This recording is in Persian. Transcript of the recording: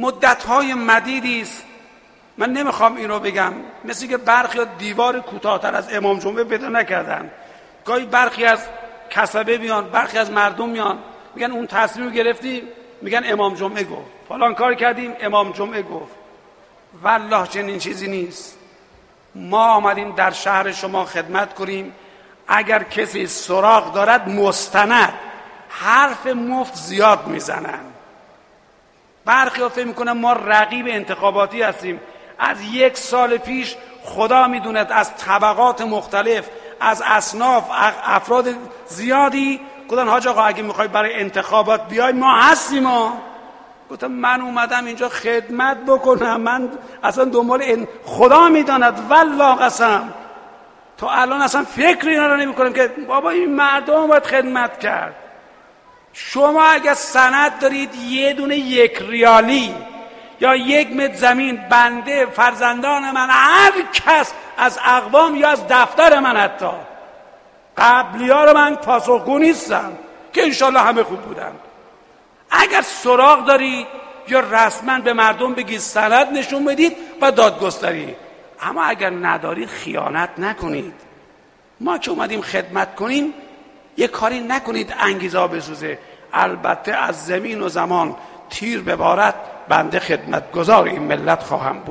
مدت‌های مدیدی است. من نمیخوام این رو بگم، مثل که برخی ها دیوار کوتاه‌تر از امام جمعه پیدا نکردن. گاهی برخی از کسبه بیان، برخی از مردم میان میگن اون تصمیم گرفتیم، میگن امام جمعه گفت، فلان کار کردیم امام جمعه گفت. والله چنین چیزی نیست. ما آمدیم در شهر شما خدمت کنیم. اگر کسی سراغ دارد مستند، حرف مفت زیاد میزنن. برخی ها فکر میکنن ما رقیب انتخاباتی هستیم. از 1 سال پیش خدا میدوند از طبقات مختلف، از اصناف افراد زیادی گفتن حاج آقا اگه میخوای برای انتخابات بیای ما هستیم. گفتم من اومدم اینجا خدمت بکنم، من اصلا دنبال خدا میداند والله قسم تو الان اصلا فکر اینا رو نمی کنم که بابا این مردم باید خدمت کرد. شما اگر سند دارید یه دونه 1 ریالی یا 1 متر زمین، بنده، فرزندان من، هر کس از اقوام یا از دفتر من، حتی قبلی ها رو من پاسخگو نیستم که انشالله همه خوب بودن. اگر سراغ دارید یا رسما به مردم بگید، سند نشون بدید و دادگستری. اما اگر ندارید خیانت نکنید. ما که اومدیم خدمت کنیم یه کاری نکنید انگیزه بسوزه. البته از زمین و زمان تیر ببارد بنده خدمتگزار این ملت خواهم بود.